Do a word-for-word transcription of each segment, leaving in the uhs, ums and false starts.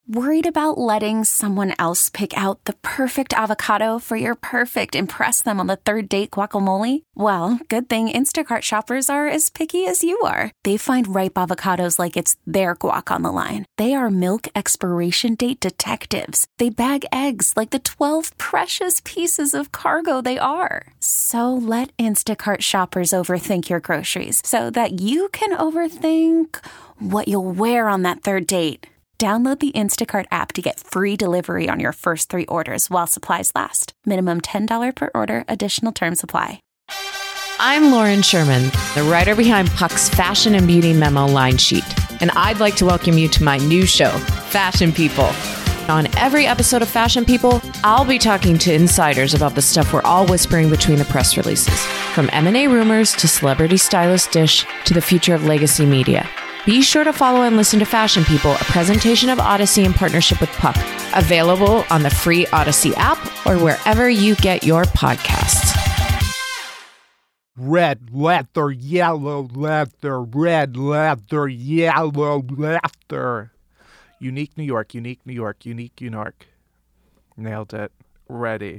Worried about letting someone else pick out the perfect avocado for your perfect impress them on the third date guacamole? Well, good thing Instacart shoppers are as picky as you are. They find ripe avocados like it's their guac on the line. They are milk expiration date detectives. They bag eggs like the twelve precious pieces of cargo they are. So let Instacart shoppers overthink your groceries so that you can overthink what you'll wear on that third date. Download the Instacart app to get free delivery on your first three orders while supplies last. Minimum ten dollars per order. Additional terms apply. I'm Lauren Sherman, the writer behind Puck's Fashion and Beauty Memo line sheet. And I'd like to welcome you to my new show, Fashion People. On every episode of Fashion People, I'll be talking to insiders about the stuff we're all whispering between the press releases. From M and A rumors to celebrity stylist dish to the future of legacy media. Be sure to follow and listen to Fashion People, a presentation of Odyssey in partnership with Puck. Available on the free Odyssey app or wherever you get your podcasts. Red leather, yellow leather, red leather, yellow leather. Unique New York, unique New York, unique New York. Nailed it. Ready.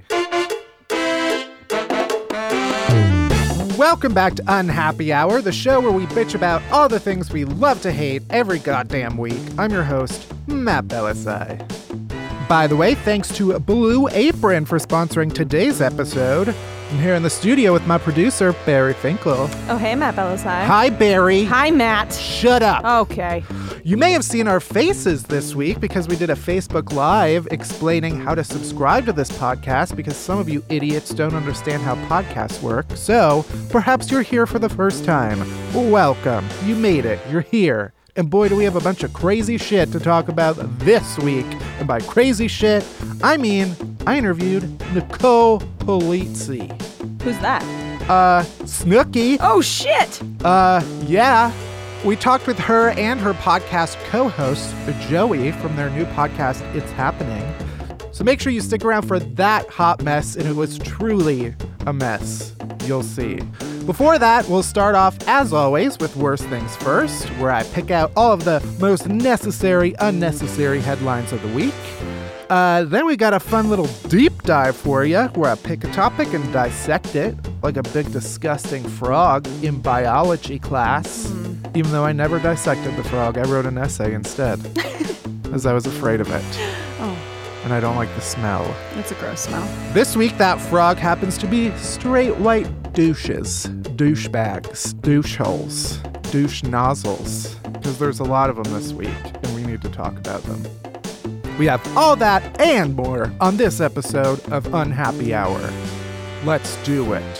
Welcome back to Unhappy Hour, the show where we bitch about all the things we love to hate every goddamn week. I'm your host, Matt Belisai. By the way, thanks to Blue Apron for sponsoring today's episode. I'm here in the studio with my producer, Barry Finkel. Oh, hey, Matt Belisai. Hi, Barry. Hi, Matt. Shut up. Okay. You may have seen our faces this week because we did a Facebook Live explaining how to subscribe to this podcast because some of you idiots don't understand how podcasts work. So perhaps you're here for the first time. Well, welcome. You made it. You're here. And boy, do we have a bunch of crazy shit to talk about this week. And by crazy shit, I mean I interviewed Nicole Polizzi. Who's that? Uh, Snooki. Oh, shit. Uh, yeah. We talked with her and her podcast co-host, Joey, from their new podcast, It's Happening. So make sure you stick around for that hot mess, and it was truly a mess. You'll see. Before that, we'll start off, as always, with Worst Things First, where I pick out all of the most necessary, unnecessary headlines of the week. Uh, then we got a fun little deep dive for you, where I pick a topic and dissect it, like a big disgusting frog in biology class. Mm. Even though I never dissected the frog, I wrote an essay instead, as I was afraid of it. Oh. And I don't like the smell. It's a gross smell. This week, that frog happens to be straight white douches, douchebags, douche holes, douche nozzles, because there's a lot of them this week, and we need to talk about them. We have all that and more on this episode of Unhappy Hour. Let's do it.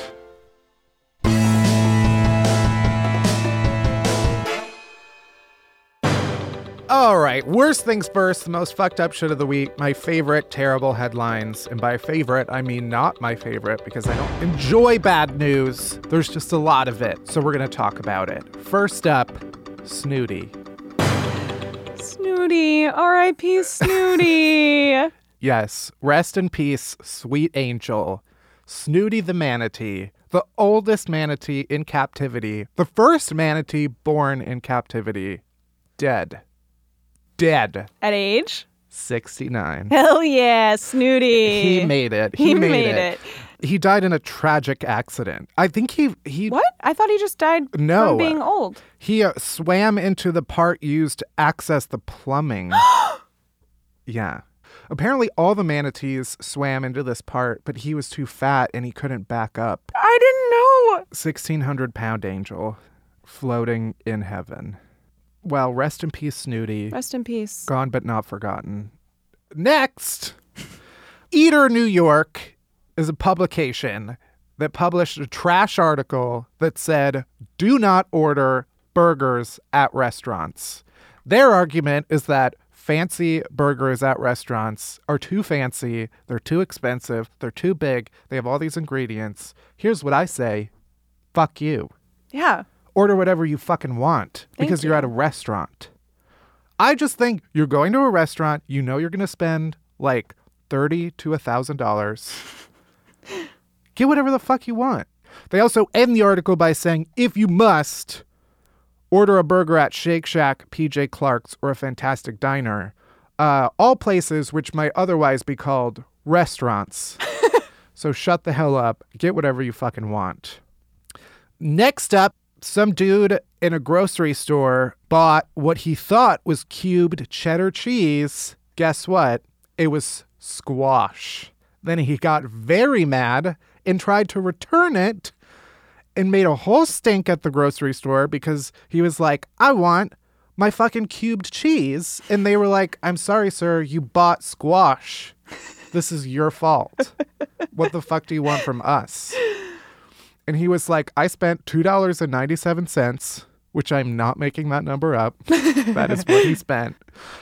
All right, worst things first, the most fucked up shit of the week, my favorite terrible headlines. And by favorite, I mean not my favorite, because I don't enjoy bad news. There's just a lot of it, so we're going to talk about it. First up, Snooty. Snooty, R I P Snooty. Yes, rest in peace, sweet angel. Snooty the manatee, the oldest manatee in captivity, the first manatee born in captivity, dead. Dead. At age? sixty-nine. Hell yeah, Snooty. He made it. He, he made, made it. it. He died in a tragic accident. I think he... he What? I thought he just died no, from being old. He uh, swam into the part used to access the plumbing. Yeah. Apparently all the manatees swam into this part, but he was too fat and he couldn't back up. I didn't know. sixteen hundred pound angel floating in heaven. Well, rest in peace, Snooty. Rest in peace. Gone but not forgotten. Next, Eater New York is a publication that published a trash article that said, do not order burgers at restaurants. Their argument is that fancy burgers at restaurants are too fancy, they're too expensive, they're too big, they have all these ingredients. Here's what I say, fuck you. Yeah. Order whatever you fucking want Thank because you. you're at a restaurant. I just think you're going to a restaurant, you know you're going to spend like thirty to one thousand dollars. Get whatever the fuck you want. They also end the article by saying, if you must, order a burger at Shake Shack, P J Clark's, or a Fantastic Diner. Uh, all places which might otherwise be called restaurants. So shut the hell up. Get whatever you fucking want. Next up, some dude in a grocery store bought what he thought was cubed cheddar cheese. Guess what? It was squash. Then he got very mad and tried to return it and made a whole stink at the grocery store because he was like, I want my fucking cubed cheese. And they were like, I'm sorry, sir, you bought squash. This is your fault. What the fuck do you want from us? And he was like, I spent two dollars and ninety-seven cents, which I'm not making that number up. That is what he spent.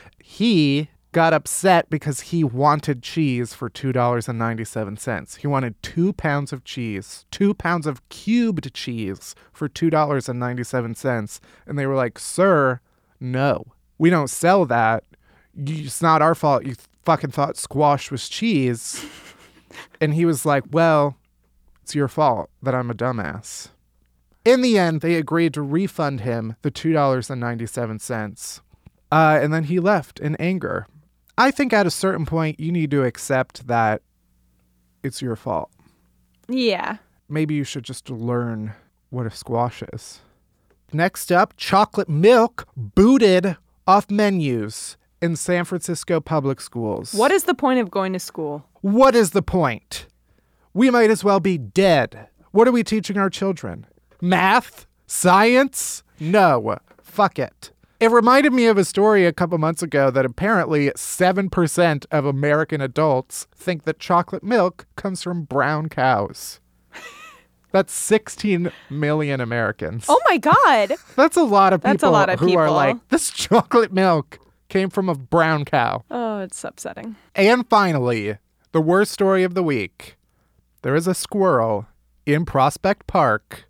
He got upset because he wanted cheese for two dollars and ninety-seven cents. He wanted two pounds of cheese, two pounds of cubed cheese for two dollars and ninety-seven cents. And they were like, sir, no, we don't sell that. It's not our fault. You fucking thought squash was cheese. And he was like, well, it's your fault that I'm a dumbass. In the end, they agreed to refund him the two dollars and ninety-seven cents. Uh, and then he left in anger. I think at a certain point, you need to accept that it's your fault. Yeah. Maybe you should just learn what a squash is. Next up, chocolate milk booted off menus in San Francisco public schools. What is the point of going to school? What is the point? We might as well be dead. What are we teaching our children? Math? Science? No. Fuck it. It reminded me of a story a couple months ago that apparently seven percent of American adults think that chocolate milk comes from brown cows. That's sixteen million Americans. Oh my God. That's a lot of people That's a lot of who people. are like, this chocolate milk came from a brown cow. Oh, it's upsetting. And finally, the worst story of the week. There is a squirrel in Prospect Park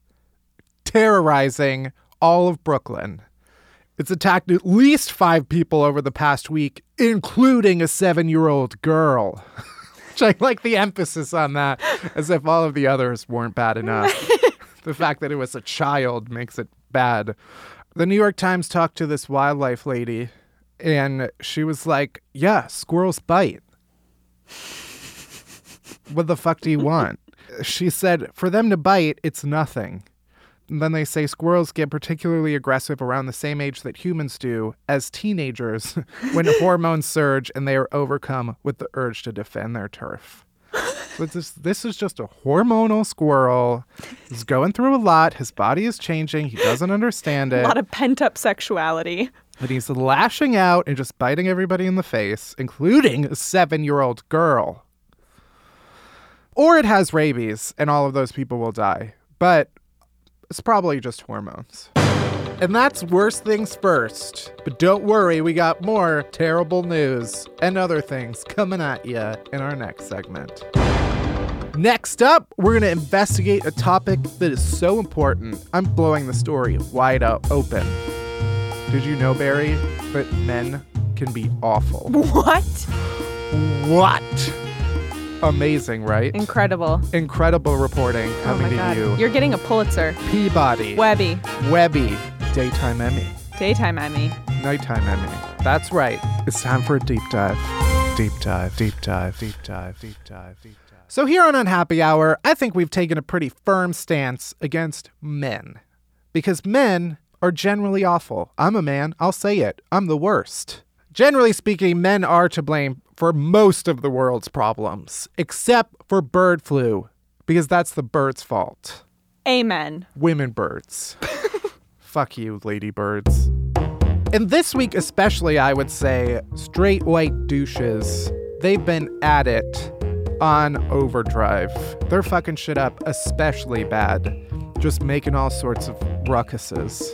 terrorizing all of Brooklyn. It's attacked at least five people over the past week, including a seven-year-old girl. Which I like the emphasis on that, as if all of the others weren't bad enough. The fact that it was a child makes it bad. The New York Times talked to this wildlife lady, and she was like, yeah, squirrels bite. What the fuck do you want? She said, for them to bite, it's nothing. And then they say squirrels get particularly aggressive around the same age that humans do as teenagers when hormones surge and they are overcome with the urge to defend their turf. So this, this is just a hormonal squirrel. He's going through a lot. His body is changing. He doesn't understand it. A lot of pent-up sexuality. And he's lashing out and just biting everybody in the face, including a seven-year-old girl. Or it has rabies, and all of those people will die. But it's probably just hormones. And that's worst things first. But don't worry, we got more terrible news and other things coming at you in our next segment. Next up, we're going to investigate a topic that is so important, I'm blowing the story wide open. Did you know, Barry, that men can be awful? What? What? Amazing, right? Incredible. Incredible reporting coming oh my to God. you. You're getting a Pulitzer. Peabody. Webby. Webby. Daytime Emmy. Daytime Emmy. Nighttime Emmy. That's right. It's time for a deep dive. Deep dive, deep dive, deep dive, deep dive, deep dive. So here on Unhappy Hour, I think we've taken a pretty firm stance against men. Because men are generally awful. I'm a man. I'll say it. I'm the worst. Generally speaking, men are to blame for most of the world's problems, except for bird flu, because that's the bird's fault. Amen. Women birds. Fuck you, lady birds. And this week especially, I would say, straight white douches, they've been at it on overdrive. They're fucking shit up especially bad, just making all sorts of ruckuses.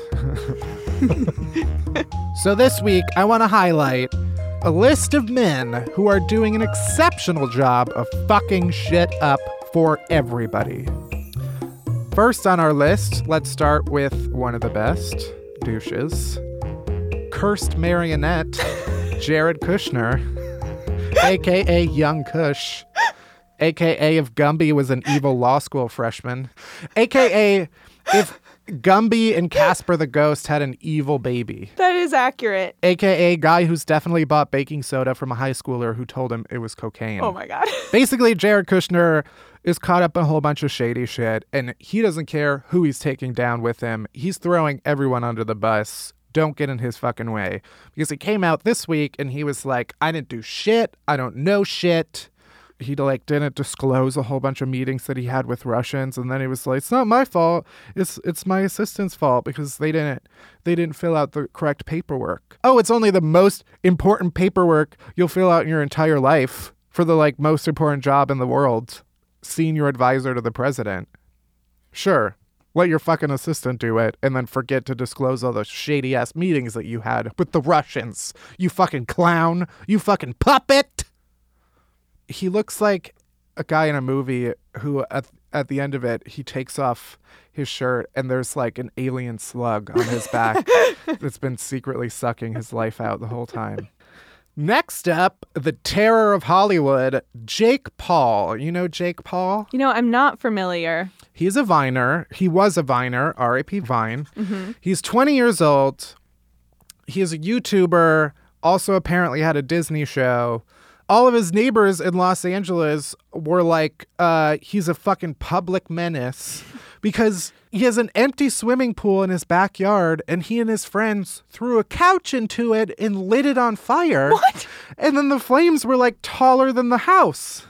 So this week, I want to highlight a list of men who are doing an exceptional job of fucking shit up for everybody. First on our list, let's start with one of the best douches. Cursed marionette, Jared Kushner, a k a. Young Kush, a k a if Gumby was an evil law school freshman, a k a if Gumby and Casper the Ghost had an evil baby. That is accurate. A K A guy who's definitely bought baking soda from a high schooler who told him it was cocaine. Oh my God. Basically, Jared Kushner is caught up in a whole bunch of shady shit, and he doesn't care who he's taking down with him. He's throwing everyone under the bus. Don't get in his fucking way. Because he came out this week and he was like, I didn't do shit. I don't know shit. He like didn't disclose a whole bunch of meetings that he had with Russians, and then he was like, "It's not my fault. It's it's my assistant's fault because they didn't they didn't fill out the correct paperwork." Oh, it's only the most important paperwork you'll fill out in your entire life for the like most important job in the world, senior advisor to the president. Sure, let your fucking assistant do it, and then forget to disclose all the shady ass meetings that you had with the Russians. You fucking clown. You fucking puppet. He looks like a guy in a movie who at, at the end of it, he takes off his shirt and there's like an alien slug on his back that's been secretly sucking his life out the whole time. Next up, the terror of Hollywood, Jake Paul. You know Jake Paul? You know, I'm not familiar. He's a Viner. He was a Viner, R I P Vine. Mm-hmm. He's twenty years old. He's a YouTuber, also apparently had a Disney show. All of his neighbors in Los Angeles were like, uh, he's a fucking public menace because he has an empty swimming pool in his backyard and he and his friends threw a couch into it and lit it on fire. What? And then the flames were like taller than the house.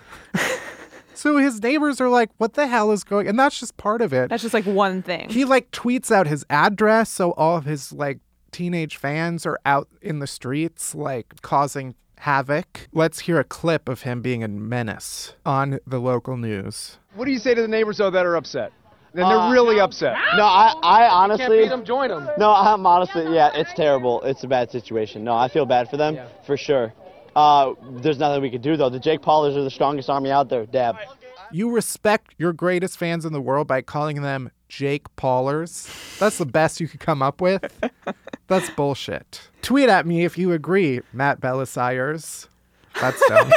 So his neighbors are like, what the hell is going on? And that's just part of it. That's just like one thing. He like tweets out his address. So all of his like teenage fans are out in the streets, like causing havoc. Let's hear a clip of him being a menace on the local news. What do you say to the neighbors, though, that are upset? And they're Uh, really upset. No, I, I honestly. Can't beat them, join them. No, I'm honestly, yeah, it's terrible. It's a bad situation. No, I feel bad for them, Yeah. for sure. Uh, there's nothing we could do, though. The Jake Paulers are the strongest army out there. Dab. You respect your greatest fans in the world by calling them Jake Paulers? That's the best you could come up with? That's bullshit. Tweet at me if you agree, Matt Belisayers. That's dumb.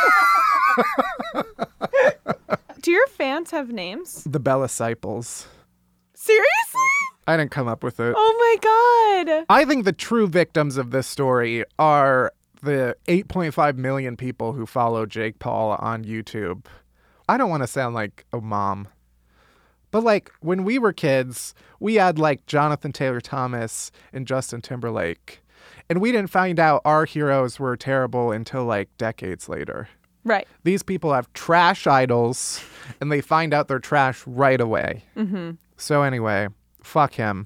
Do your fans have names? The Belisiples. Seriously? I didn't come up with it. Oh my God. I think the true victims of this story are the eight point five million people who follow Jake Paul on YouTube. I don't want to sound like a mom, but like when we were kids, we had like Jonathan Taylor Thomas and Justin Timberlake, and we didn't find out our heroes were terrible until like decades later. Right. These people have trash idols, and they find out they're trash right away. Mm-hmm. So anyway, fuck him.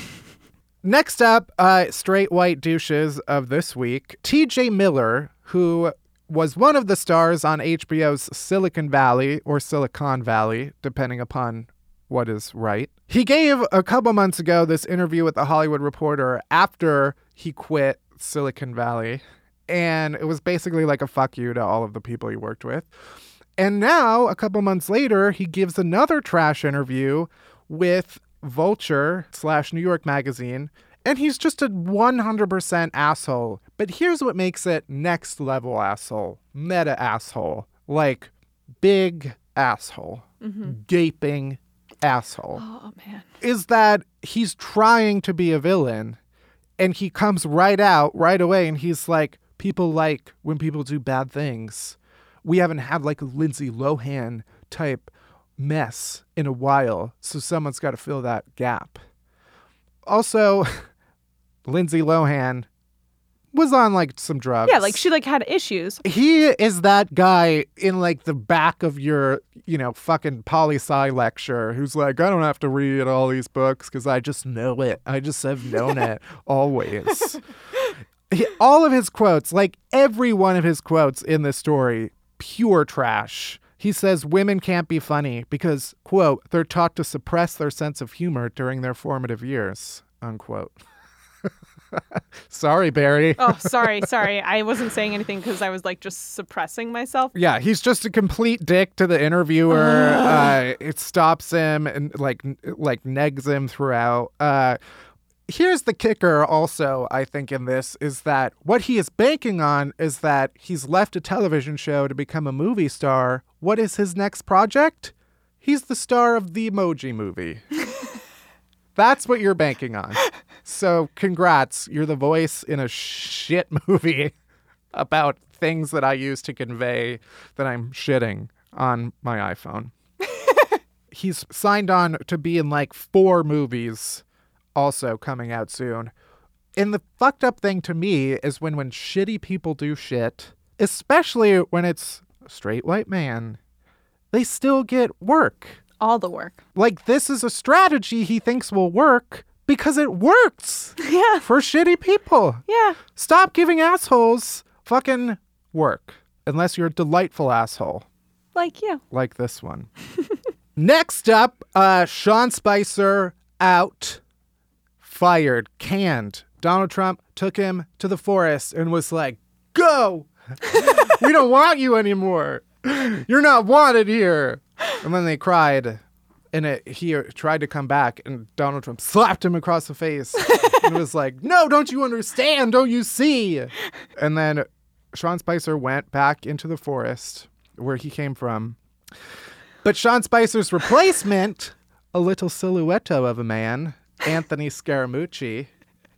Next up, uh, straight white douches of this week, T J Miller, who was one of the stars on H B O's Silicon Valley or Silicon Valley, depending upon what is right. He gave a couple months ago this interview with The Hollywood Reporter after he quit Silicon Valley. And it was basically like a fuck you to all of the people he worked with. And now, a couple months later, he gives another trash interview with Vulture slash New York Magazine. And he's just a one hundred percent asshole. But here's what makes it next level asshole. Meta asshole. Like big asshole. Mm-hmm. Gaping asshole. Oh, man. Is that he's trying to be a villain. And he comes right out right away and he's like, people like when people do bad things. We haven't had like a Lindsay Lohan type mess in a while. So someone's got to fill that gap. Also, Lindsay Lohan was on like some drugs. Yeah, like she like had issues. He is that guy in like the back of your, you know, fucking poli-sci lecture who's like, I don't have to read all these books because I just know it. I just have known it always. He, all of his quotes, like every one of his quotes in this story, pure trash. He says women can't be funny because, quote, they're taught to suppress their sense of humor during their formative years, unquote. Sorry, Barry. Oh, sorry, sorry. I wasn't saying anything because I was like just suppressing myself. Yeah, he's just a complete dick to the interviewer. uh, it stops him and like like negs him throughout. Uh, here's the kicker also, I think, in this is that what he is banking on is that he's left a television show to become a movie star. What is his next project? He's the star of the Emoji Movie. That's what you're banking on. So congrats. You're the voice in a shit movie about things that I use to convey that I'm shitting on my iPhone. He's signed on to be in like four movies also coming out soon. And the fucked up thing to me is when when shitty people do shit, especially when it's a straight white man, they still get work. All the work. Like, this is a strategy he thinks will work because it works. Yeah. For shitty people. Yeah. Stop giving assholes fucking work. Unless you're a delightful asshole. Like you. Like this one. Next up, uh, Sean Spicer out. Fired. Canned. Donald Trump took him to the forest and was like, go! We don't want you anymore. You're not wanted here. And then they cried, and it, he tried to come back, and Donald Trump slapped him across the face and was like, no, don't you understand? Don't you see? And then Sean Spicer went back into the forest where he came from. But Sean Spicer's replacement, a little silhouetto of a man, Anthony Scaramucci,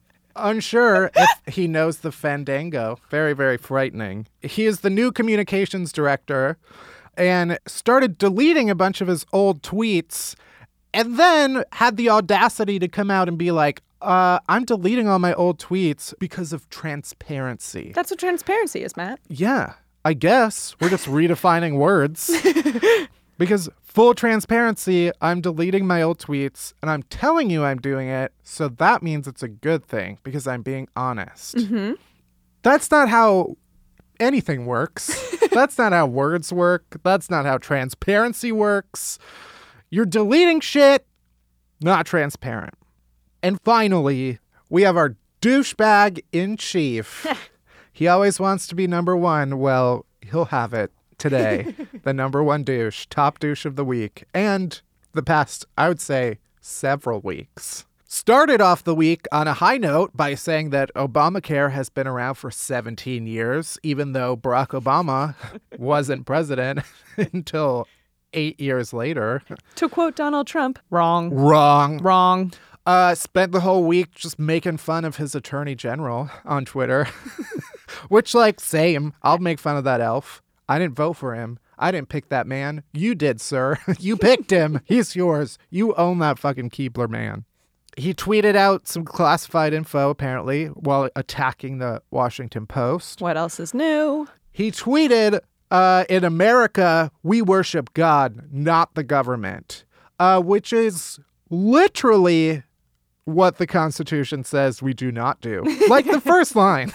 unsure if he knows the Fandango. Very, very frightening. He is the new communications director and started deleting a bunch of his old tweets and then had the audacity to come out and be like, uh, I'm deleting all my old tweets because of transparency. That's what transparency is, Matt. Yeah, I guess. We're just redefining words. Because full transparency, I'm deleting my old tweets and I'm telling you I'm doing it. So that means it's a good thing because I'm being honest. Mm-hmm. That's not how anything works. That's not how words work. That's not how transparency works. You're deleting shit, not transparent. And finally, we have our douchebag in chief. He always wants to be number one. Well, he'll have it today. The number one douche, top douche of the week, and the past, I would say, several weeks. Started off the week on a high note by saying that Obamacare has been around for seventeen years, even though Barack Obama wasn't president until eight years later. To quote Donald Trump, wrong. Wrong. Wrong. Uh, spent the whole week just making fun of his attorney general on Twitter. Which, like, same. I'll make fun of that elf. I didn't vote for him. I didn't pick that man. You did, sir. You picked him. He's yours. You own that fucking Keebler man. He tweeted out some classified info, apparently, while attacking the Washington Post. What else is new? He tweeted, uh, in America, we worship God, not the government, uh, which is literally what the Constitution says we do not do. Like the first line.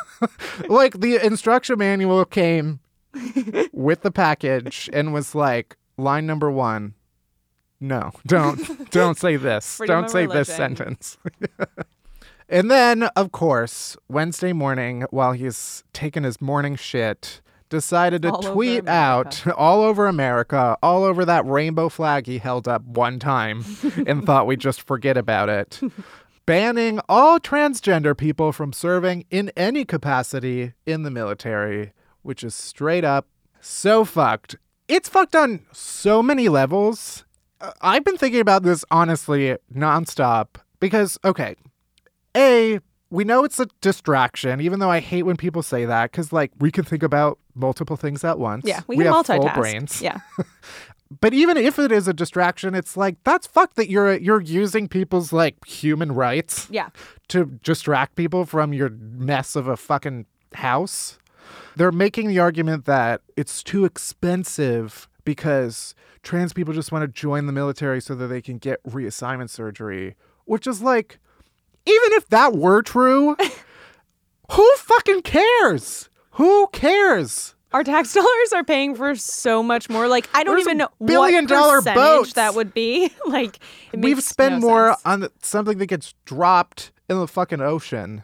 Like the instruction manual came with the package and was like, line number one, no, don't, don't say this. Freedom don't of say religion. this sentence. And then, of course, Wednesday morning, while he's taking his morning shit, decided to All over tweet out America. all over America, all over that rainbow flag he held up one time and thought we'd just forget about it, banning all transgender people from serving in any capacity in the military, which is straight up so fucked. It's fucked on so many levels. Uh, I've been thinking about this, honestly, nonstop, because, okay, A, we know it's a distraction, even though I hate when people say that, because, like, we can think about multiple things at once. Yeah, we, we can have multitask. full brains. Yeah. But even if it is a distraction, it's like, that's fucked that you're you're using people's, like, human rights Yeah. to distract people from your mess of a fucking house. They're making the argument that it's too expensive because trans people just want to join the military so that they can get reassignment surgery, which is like, even if that were true, who fucking cares? Who cares? Our tax dollars are paying for so much more. Like, I don't There's even know billion what dollar percentage boats. that would be. Like, it We've makes spent no more sense. on the, something that gets dropped in the fucking ocean.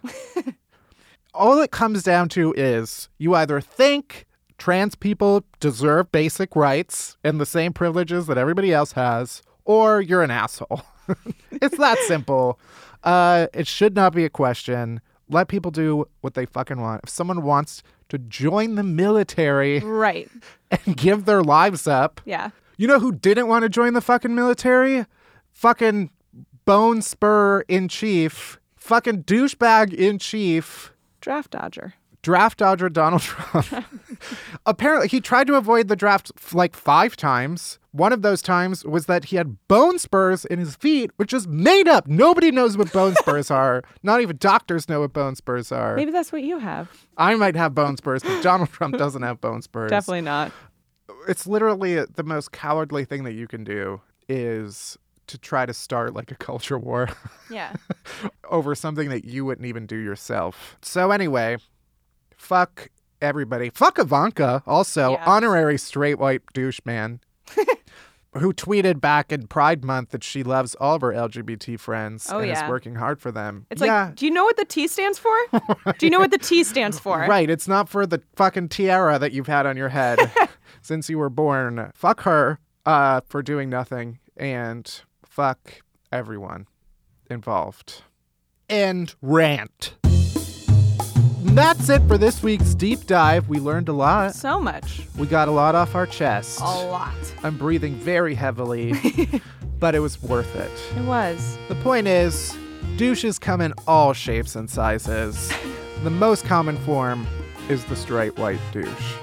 All it comes down to is you either think trans people deserve basic rights and the same privileges that everybody else has, or you're an asshole. It's that simple. Uh, it should not be a question. Let people do what they fucking want. If someone wants to join the military Right. and give their lives up, Yeah. you know who didn't want to join the fucking military? Fucking bone spur in chief, fucking douchebag in chief, Draft dodger. draft dodger Donald Trump. Apparently, he tried to avoid the draft f- like five times. One of those times was that he had bone spurs in his feet, which is made up. Nobody knows what bone spurs are. Not even doctors know what bone spurs are. Maybe that's what you have. I might have bone spurs, but Donald Trump doesn't have bone spurs. Definitely not. It's literally the most cowardly thing that you can do is to try to start like a culture war Yeah. over something that you wouldn't even do yourself. So anyway, fuck everybody. Fuck Ivanka, also Yeah. honorary straight white douche man, who tweeted back in Pride Month that she loves all of her L G B T friends Oh, and yeah. is working hard for them. It's yeah. like, do you know what the T stands for? Do you know what the T stands for? Right, it's not for the fucking tiara that you've had on your head since you were born. Fuck her uh, for doing nothing, and fuck everyone involved. End rant. That's it for this week's deep dive. We learned a lot. So much. We got a lot off our chest. A lot. I'm breathing very heavily, but it was worth it. It was. The point is, douches come in all shapes and sizes. The most common form is the straight white douche.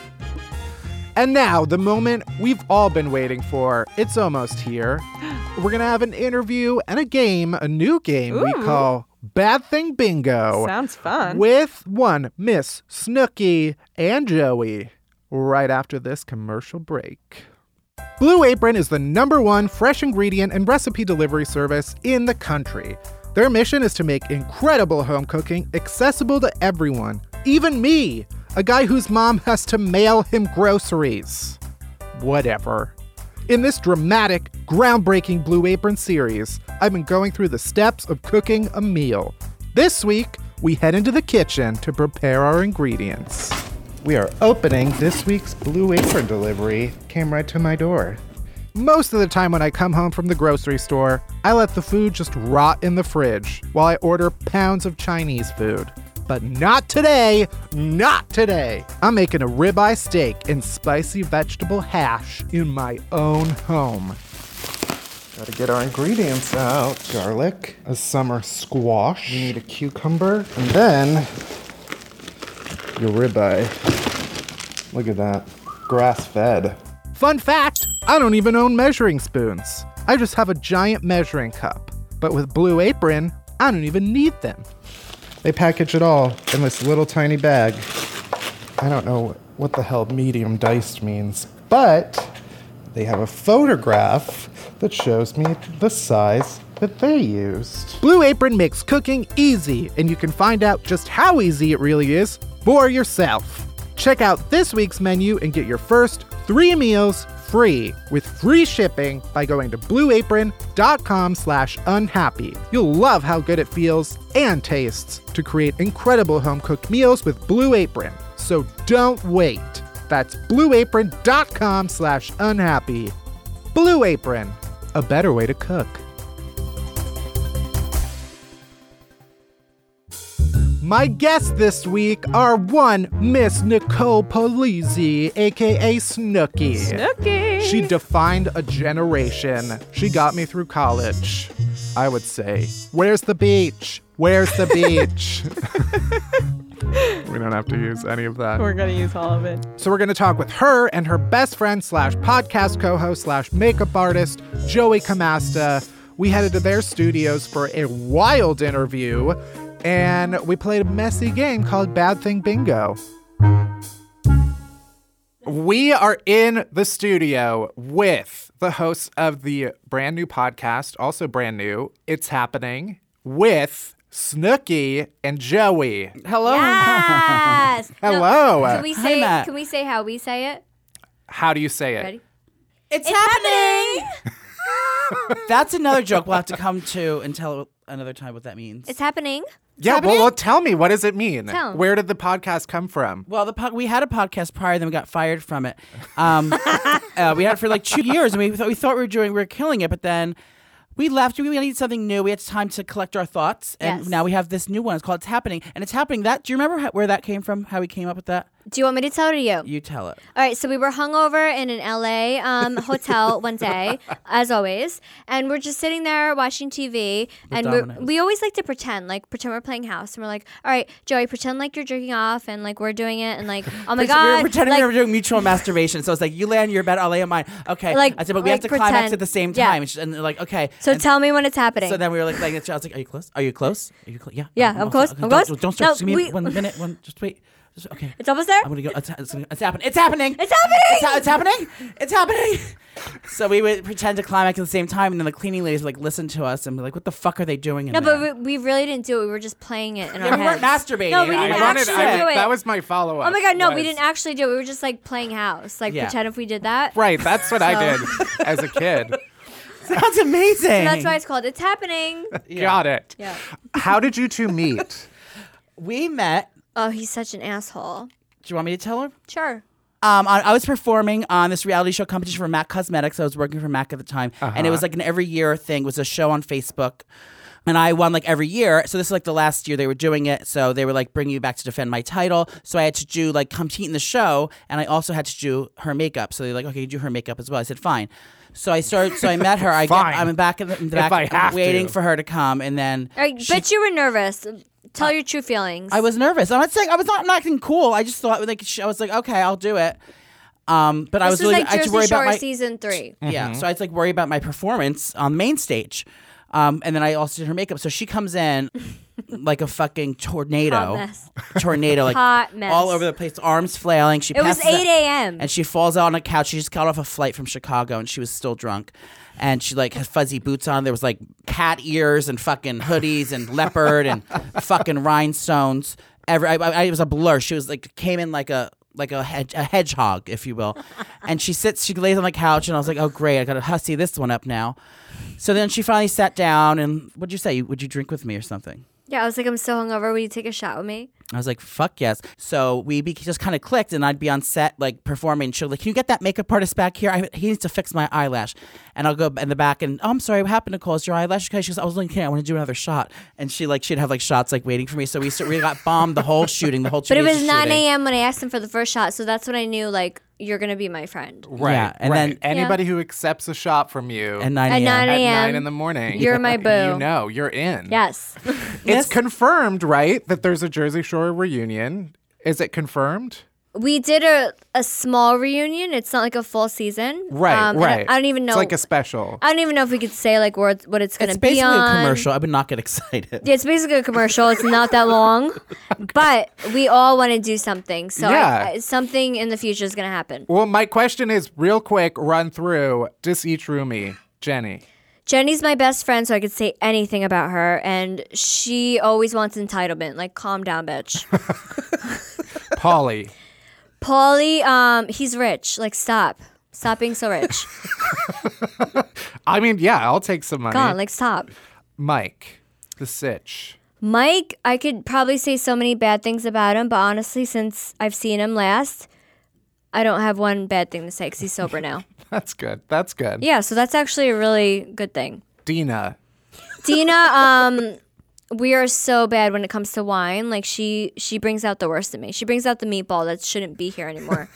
And now, the moment we've all been waiting for. It's almost here. We're going to have an interview and a game, a new game we Ooh. call Bad Thing Bingo. Sounds fun. With one Miss Snooki and Joey right after this commercial break. Blue Apron is the number one fresh ingredient and recipe delivery service in the country. Their mission is to make incredible home cooking accessible to everyone, even me, a guy whose mom has to mail him groceries. Whatever. In this dramatic, groundbreaking Blue Apron series, I've been going through the steps of cooking a meal. This week, we head into the kitchen to prepare our ingredients. We are opening this week's Blue Apron delivery. Came right to my door. Most of the time when I come home from the grocery store, I let the food just rot in the fridge while I order pounds of Chinese food. But not today, not today. I'm making a ribeye steak and spicy vegetable hash in my own home. Gotta get our ingredients out. Garlic, a summer squash. You need a cucumber, and then your ribeye. Look at that, grass-fed. Fun fact, I don't even own measuring spoons. I just have a giant measuring cup. But with Blue Apron, I don't even need them. They package it all in this little tiny bag. I don't know what the hell medium diced means, but they have a photograph that shows me the size that they used. Blue Apron makes cooking easy, and you can find out just how easy it really is for yourself. Check out this week's menu and get your first three meals free with free shipping by going to blueapron.com slash unhappy. You'll love how good it feels and tastes to create incredible home-cooked meals with Blue Apron. So don't wait. That's blueapron.com slash unhappy. Blue Apron, a better way to cook. My guests this week are one Miss Nicole Polizzi, aka Snooki. Snooki. She defined a generation. She got me through college, I would say. Where's the beach? Where's the beach? We don't have to use any of that. We're going to use all of it. So we're going to talk with her and her best friend slash podcast co-host slash makeup artist, Joey Camasta. We headed to their studios for a wild interview, and we played a messy game called Bad Thing Bingo. We are in the studio with the hosts of the brand new podcast, also brand new, It's Happening, with Snooki and Joey. Hello. Yes. Hello. No, can we say? Matt. Can we say how we say it? How do you say it? Ready? It's, It's happening. happening. That's another joke we'll have to come to and tell another time what that means. It's happening. Yeah, well, well, tell me, what does it mean? Tell 'em. Where did the podcast come from? Well, the po- we had a podcast prior, then we got fired from it. Um, uh, we had it for like two years, and we thought we thought we were doing, we were killing it, but then we left. We needed something new. We had time to collect our thoughts, and Yes. now we have this new one. It's called It's Happening, and it's happening. That do you remember how, where that came from? How we came up with that? Do you want me to tell it or you? You tell it. All right, so we were hungover in an L A um, hotel one day, as always, and we're just sitting there watching T V, With and we're, Domino's. we always like to pretend, like pretend we're playing house, and we're like, all right, Joey, pretend like you're jerking off, and like we're doing it, and like, oh my We god, were pretending like, we were doing mutual masturbation. So it's like, you lay on your bed, I'll lay on mine. Okay. Like- I said, but we like have to climax pretend. at the same Yeah. time. And, she, and they're like, okay. So and tell me when it's happening. So then we were like, like, I was like, are you close? Are you close? Are you close? Yeah. Yeah, I'm close. okay, I'm don't, close. Don't start. No, Just give me we- one minute. One. Just wait. Just, okay. it's almost there. I'm gonna go. It's, it's, it's happening. It's happening. It's happening! It's, ha- it's happening. It's happening. So we would pretend to climax at the same time, and then the cleaning ladies would like listen to us and be like, "What the fuck are they doing?" In No, there? but we, we really didn't do it. We were just playing it in Yeah, our we weren't heads. masturbating. No, we I didn't wanted- actually I- do it. That was my follow up. Oh my god, no, we didn't actually do it. We were just like playing house, like Yeah. pretend if we did that. Right, that's what I So- did as a kid. Sounds amazing. So that's why it's called It's Happening. Got it. Yeah. How did you two meet? We met. Oh, he's such an asshole. Do you want me to tell her? Sure. Um, I, I was performing on this reality show competition for MAC Cosmetics. I was working for MAC at the time, and it was like an every year thing. It was a show on Facebook, and I won like every year. So this is like the last year they were doing it. So they were like bringing me back to defend my title. So I had to do like compete in the show, and I also had to do her makeup. So they're like, okay, you do her makeup as well. I said fine. So I started. So I met her. I get, Fine. I'm back in the, in the If back, I have waiting to. for her to come, and then I she- bet you were nervous. Tell your true feelings. I was nervous. I'm not saying I was not, I'm not acting cool. I just thought like sh- I was like, okay, I'll do it. Um, but I This was is really like I had to Jersey worry Shore about my season three. yeah. So I had to like worry about my performance on the main stage. Um, and then I also did her makeup. So she comes in like a fucking tornado. Hot mess. Tornado, like Hot mess. all over the place, arms flailing. She It was passes out- eight a.m. and she falls out on a couch. She just got off a flight from Chicago, and she was still drunk. And she like had fuzzy boots on. There was like cat ears and fucking hoodies and leopard and fucking rhinestones. Every I, I, it was a blur. She was like came in like a like a, hedge, a hedgehog, if you will. And she sits, she lays on the couch, and I was like, oh great, I gotta hussy this one up now. So then she finally sat down, and what'd you say? Would you drink with me or something? Yeah, I was like, I'm so hungover. Will you take a shot with me? I was like, fuck yes. So we be- just kind of clicked, and I'd be on set, like, performing. She'll like, can you get that makeup artist back here? I, he needs to fix my eyelash. And I'll go in the back, and, oh, I'm sorry, what happened, Nicole? Is your eyelash okay? She goes, I was like, okay, I want to do another shot. And she, like, she'd have, like, shots, like, waiting for me. So we st- we got bombed the whole shooting, the whole two But it days was of nine shooting. a.m. when I asked him for the first shot, so that's when I knew, like, you're going to be my friend. Right. Yeah, and right. then- anybody who accepts a shot from you At nine At a.m. nine at a.m. nine in the morning, You're my boo. You know, you're in. Yes. It's confirmed, right, that there's a Jersey Shore reunion. Is it confirmed? We did a, a small reunion. It's not like a full season. Right, Um, and I- right. I, don't even know. It's like a special. I don't even know if we could say like where it's, what it's going It's to be basically on. a commercial. I would not get excited. Yeah, it's basically a commercial. It's not that long, but we all want to do something. So Yeah. I, I, something in the future is going to happen. Well, my question is real quick, run through just each roomie. Jenny. Jenny's my best friend, so I could say anything about her, and she always wants entitlement. Like, calm down, bitch. Polly. Paulie, um, he's rich. Like, stop. Stop being so rich. I mean, yeah, I'll take some money. Come on, like, stop. Mike, the sitch. Mike, I could probably say so many bad things about him, but honestly, since I've seen him last, I don't have one bad thing to say because he's sober now. That's good. That's good. Yeah, so that's actually a really good thing. Dina. Dina, um, we are so bad when it comes to wine. Like, she she brings out the worst in me. She brings out the meatball that shouldn't be here anymore.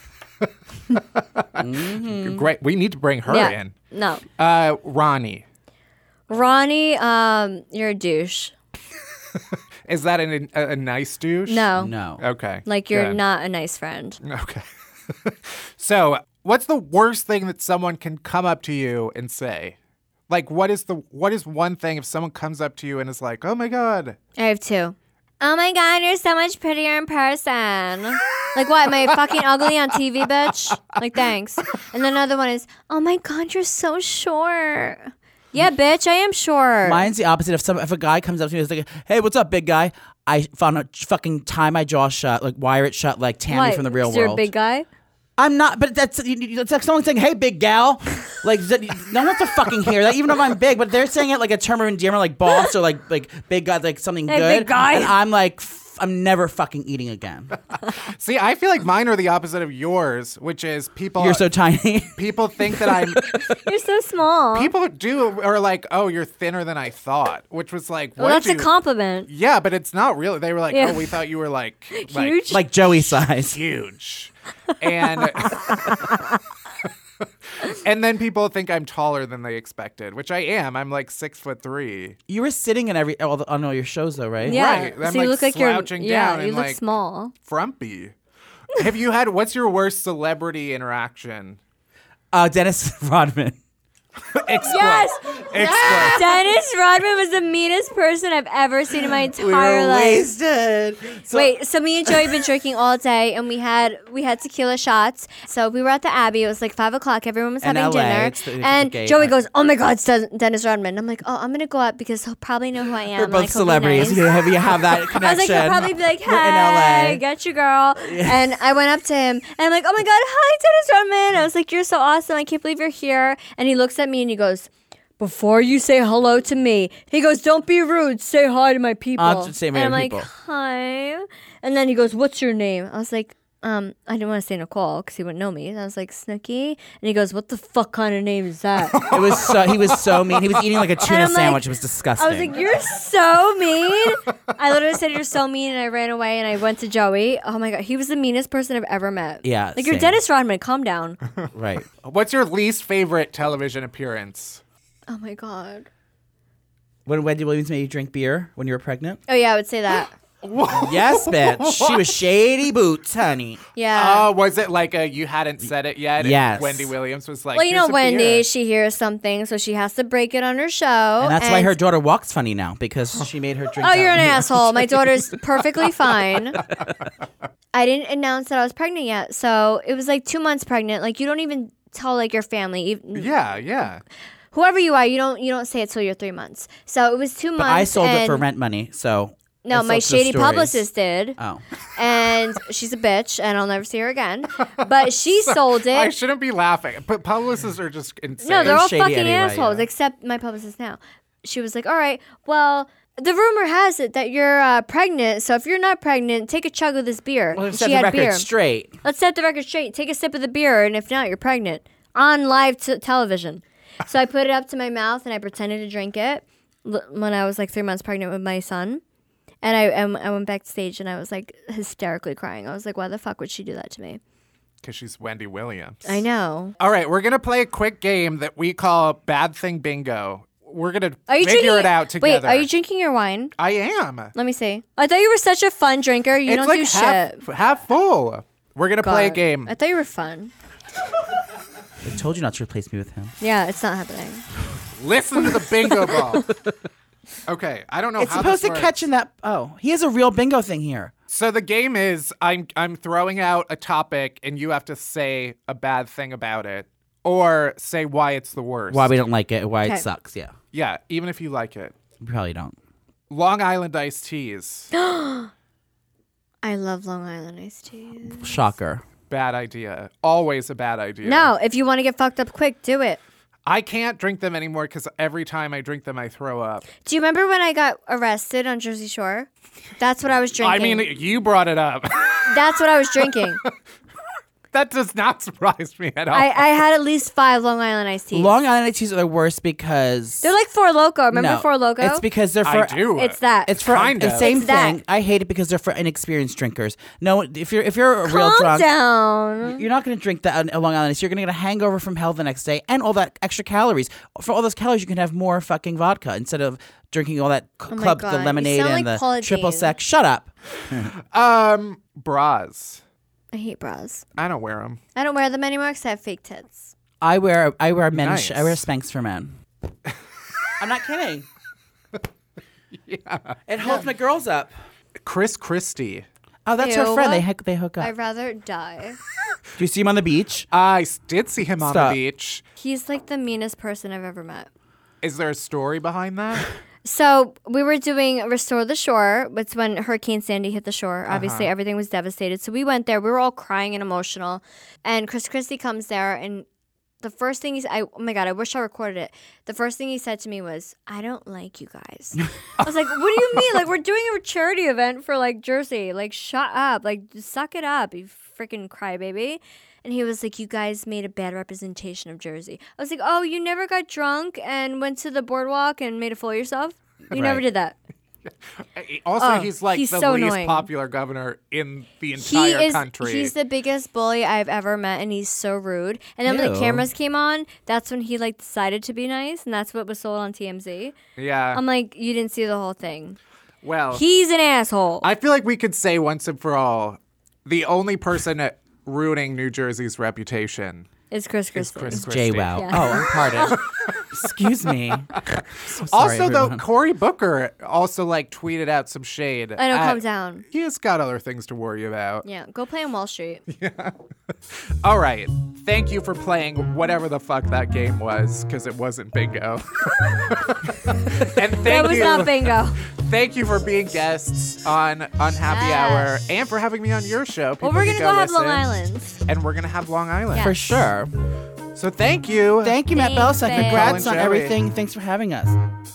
Great. We need to bring her yeah, in. no. Uh, Ronnie. Ronnie, um, you're a douche. Is that an, a, a nice douche? No. No. Okay. Like, you're good. not a nice friend. Okay. So, what's the worst thing that someone can come up to you and say? Like, what is the what is one thing if someone comes up to you and is like, "Oh my god." I have two. Oh my god, you're so much prettier in person. Like, what? Am I fucking ugly on T V, bitch? Like, thanks. And then another one is, oh my god, you're so short. Yeah, bitch, I am short. Mine's the opposite. If some if a guy comes up to me and is like, "Hey, what's up, big guy?" I found out fucking tie my jaw shut, like wire it shut, like Tammy What? from the real Is you're world. a big guy? I'm not, but that's it's like someone saying, "Hey, big gal," like that, no one wants to fucking hear that, even if I'm big. But they're saying it like a term of endearment, like boss or like like big guy, like something Hey, good. big guy. And I'm like, I'm never fucking eating again. See, I feel like mine are the opposite of yours, which is people. You're so tiny. People think that I'm. You're so small. People do are like, oh, you're thinner than I thought, which was like, well, what that's you, a compliment. Yeah, but it's not really. They were like, Yeah. oh, we thought you were like, like Huge. Like Joey size. huge, and and then people think I'm taller than they expected, which I am. I'm like six foot three. You were sitting in every all the, on all your shows though, right? Yeah. Right. I'm So you like look like you're. slouching Yeah, down you and look like small. frumpy. Have you had? What's your worst celebrity interaction? Uh, Dennis Rodman. Explain. Yes. Explain. Dennis Rodman was the meanest person I've ever seen in my entire life. wasted. So, Wait, so me and Joey have been drinking all day, and we had we had tequila shots. So we were at the Abbey. It was like five o'clock. Everyone was In having L A, dinner, it's the- it's and the gay Joey bar. goes, "Oh my God, it's Den- Dennis Rodman." I'm like, "Oh, I'm gonna go up because he'll probably know who I am." we're both like, he'll be celebrities. nice. You have, you have that I was connection. like, he'll probably be like, We're in L "Hey, A. get you, girl." And I went up to him, and I'm like, "Oh my God, hi, Dennis Rodman." I was like, "You're so awesome. I can't believe you're here." And he looks at me and he goes, "Before you say hello to me," he goes, "Don't be rude. Say hi to my people." I'll just say hi to and I'm people. like, "Hi." And then he goes, "What's your name?" I was like, um, I didn't want to say Nicole because he wouldn't know me. And I was like, "Snooki." And he goes, "What the fuck kind of name is that?" It was so he was so mean. He was eating like a tuna I'm like- sandwich. It was disgusting. I was like, "You're so mean." I literally said, "You're so mean," and I ran away and I went to Joey. Oh my God, he was the meanest person I've ever met. Yeah, like you're same. Dennis Rodman. Calm down. right. What's your least favorite television appearance? Oh my God. When Wendy Williams made you drink beer when you were pregnant? Oh yeah, I would say that. Yes, bitch. She was shady boots, honey. Yeah. Oh, was it like a you hadn't said it yet? and Yes. Wendy Williams was like, Well, you know, "Here's a Wendy, beer." she hears something, so she has to break it on her show. And that's why her daughter walks funny now because she made her drink. Oh, that you're an beer. asshole. My daughter's perfectly fine. I didn't announce that I was pregnant yet, so it was like two months pregnant. Like you don't even tell like your family, ev- Yeah, yeah. whoever you are. You don't you don't say it till you're three months. So it was two months. But I sold it for and- rent money, so. No, I my sold the shady stories. publicist did. Oh. And she's a bitch, and I'll never see her again. But she sold it. I shouldn't be laughing, but publicists are just insane. No, they're all shady fucking anyway, assholes, yeah. except my publicist now. She was like, all right, well, the rumor has it that you're uh, pregnant, so if you're not pregnant, take a chug of this beer. Well, And set she the had record beer. straight. Let's set the record straight. Take a sip of the beer, and if not, you're pregnant. On live t- television. So I put it up to my mouth, and I pretended to drink it l- when I was like three months pregnant with my son. And I, um, I went backstage, and I was like hysterically crying. I was like, why the fuck would she do that to me? Because she's Wendy Williams. I know. All right, we're gonna play a quick game that we call Bad Thing Bingo. We're gonna Are you figure drinking, it out together. Wait, are you drinking your wine? I am. Let me see. I thought you were such a fun drinker. You it's don't like do half, shit. half full. We're gonna play a God. game. I thought you were fun. I told you not to replace me with him. Yeah, it's not happening. Listen to the bingo ball. Okay, I don't know It's how supposed this to works. catch in that. Oh, he has a real bingo thing here. So the game is I'm I'm throwing out a topic and you have to say a bad thing about it or say why it's the worst. Why we don't like it, why Okay. it sucks. Yeah, Yeah, even if you like it. we probably don't. Long Island iced teas. I love Long Island iced teas. Shocker. Bad idea. Always a bad idea. No, if you want to get fucked up quick, do it. I can't drink them anymore because every time I drink them, I throw up. Do you remember when I got arrested on Jersey Shore? That's what I was drinking. I mean, you brought it up. That's what I was drinking. That does not surprise me at all. I, I had at least five Long Island iced teas. Long Island iced teas are the worst because They're like Four Loko. Remember no, Four Loko? It's because they're for I do. It's that. It's for Kinda. the same It's that. thing. I hate it because they're for inexperienced drinkers. No, if you're if you're a real Calm drunk, down. you're not going to drink that on Long Island Ice. You're going to get a hangover from hell the next day, and all that extra calories. For all those calories, you can have more fucking vodka instead of drinking all that c- Oh my club, God, the you lemonade sound and like the Paula triple Deen. sec. Shut up. um, bras. I hate bras. I don't wear them. I don't wear them anymore because I have fake tits. I wear I wear men. Nice. I wear Spanx for men. I'm not kidding. Yeah. It holds my girls up. Chris Christie. Oh, that's Ew. her friend. They hook, they hook up. I'd rather die. Do you see him on the beach? I s- did see him on Stop. the beach. He's like the meanest person I've ever met. Is there a story behind that? So we were doing Restore the Shore. It's when Hurricane Sandy hit the shore. Obviously, Uh-huh. everything was devastated. So we went there. We were all crying and emotional. And Chris Christie comes there, and the first thing he said, I, oh my God, I wish I recorded it. The first thing he said to me was, I don't like you guys. I was like, what do you mean? Like, we're doing a charity event for like Jersey. Like, shut up. Like, suck it up, you freaking crybaby. And he was like, you guys made a bad representation of Jersey. I was like, oh, you never got drunk and went to the boardwalk and made a fool of yourself? You never Right. did that. Also, Oh, he's like he's the so least annoying. popular governor in the He entire is, country. he's the biggest bully I've ever met, and he's so rude. And then when the Ew. cameras came on, that's when he like decided to be nice, and that's what was sold on T M Z. yeah. I'm like, you didn't see the whole thing. well, He's an asshole. I feel like we could say once and for all, the only person ruining New Jersey's reputation It's Chris Christie. Chris It's Christie. JWoww. Yeah. Oh, pardon. Excuse me. So sorry, Also, though, everyone. Cory Booker also like tweeted out some shade. I know, at- calm down. He has got other things to worry about. Yeah, go play on Wall Street. All right. Thank you for playing whatever the fuck that game was, because it wasn't bingo. and thank That was you, not bingo. thank you for being guests on Unhappy Yes. Hour and for having me on your show. Well, People we're can gonna go have listen. Long Island. And we're gonna have Long Island. Yeah. For sure. So thank you. Thank you, Matt Thanks, Belisai. babe. Congrats Colin on Joey. everything. Thanks for having us.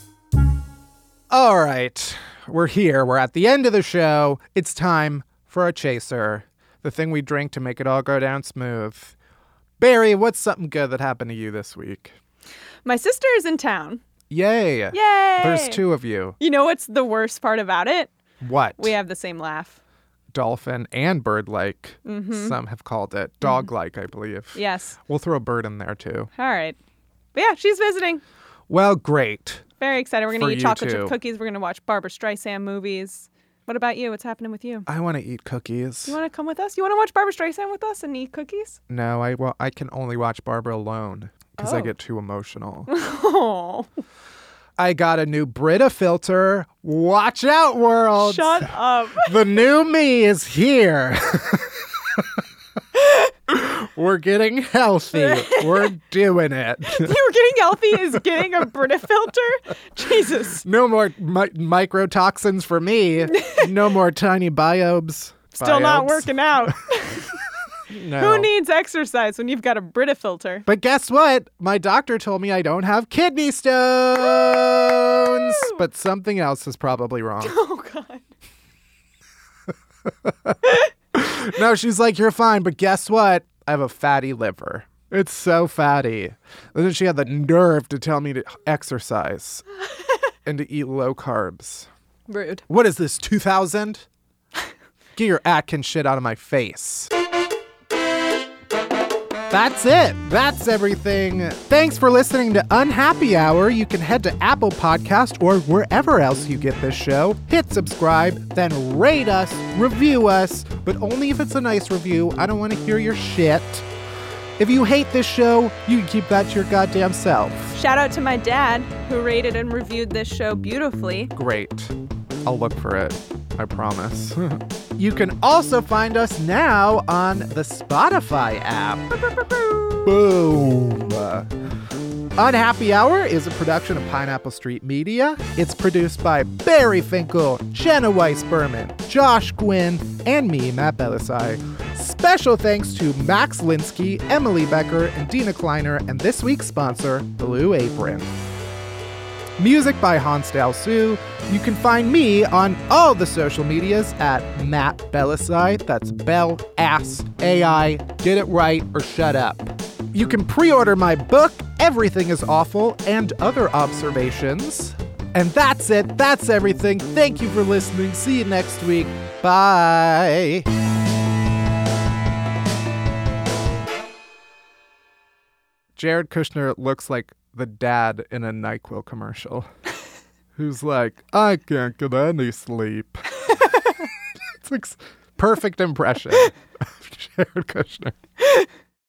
All right, we're here. We're at the end of the show. It's time for a chaser, the thing we drink to make it all go down smooth. Barry, what's something good that happened to you this week? My sister is in town. Yay. Yay! There's two of you. You know what's the worst part about it? What? We have the same laugh. Dolphin and bird-like. Mm-hmm. Some have called it. Dog-like, I believe. Yes. We'll throw a bird in there, too. All right. But yeah, she's visiting. Well, great. Very excited. We're going For to eat you chocolate too. chip cookies. We're going to watch Barbara Streisand movies. What about you? What's happening with you? I want to eat cookies. You want to come with us? You want to watch Barbara Streisand with us and eat cookies? No, I well, I can only watch Barbara alone because I Oh. get too emotional. Oh, I got a new Brita filter. Watch out, world. shut up. The new me is here. We're getting healthy. We're doing it. You were getting healthy is getting a Brita filter? Jesus. No more mi- microtoxins for me. No more tiny biobes. Still not Biobes. working out. No. Who needs exercise when you've got a Brita filter? But guess what? My doctor told me I don't have kidney stones. But something else is probably wrong. Oh, God. No, she's like, you're fine. But guess what? I have a fatty liver. It's so fatty. And then she had the nerve to tell me to exercise and to eat low carbs. Rude. What is this, two thousand? Get your Atkins shit out of my face. That's it. That's everything. Thanks for listening to Unhappy Hour. You can head to Apple Podcast or wherever else you get this show. Hit subscribe, then rate us, review us, but only if it's a nice review. I don't want to hear your shit. If you hate this show, you can keep that to your goddamn self. Shout out to my dad who rated and reviewed this show beautifully. Great. I'll look for it. I promise. You can also find us now on the Spotify app. Boom. Unhappy Hour is a production of Pineapple Street Media. It's produced by Barry Finkel, Jenna Weiss Berman, Josh Gwynn, and me, Matt Belisai. Special thanks to Max Linsky, Emily Becker, and Dina Kleiner, and this week's sponsor, Blue Apron. Music by Hansdale Sue. You can find me on all the social medias at Matt Belisai. That's Bell Ass A I. Get it right or shut up. You can pre-order my book, Everything is Awful, and Other Observations. And that's it. That's everything. Thank you for listening. See you next week. Bye. Jared Kushner looks like the dad in a NyQuil commercial who's like, I can't get any sleep. It's like s- perfect impression of Jared Kushner.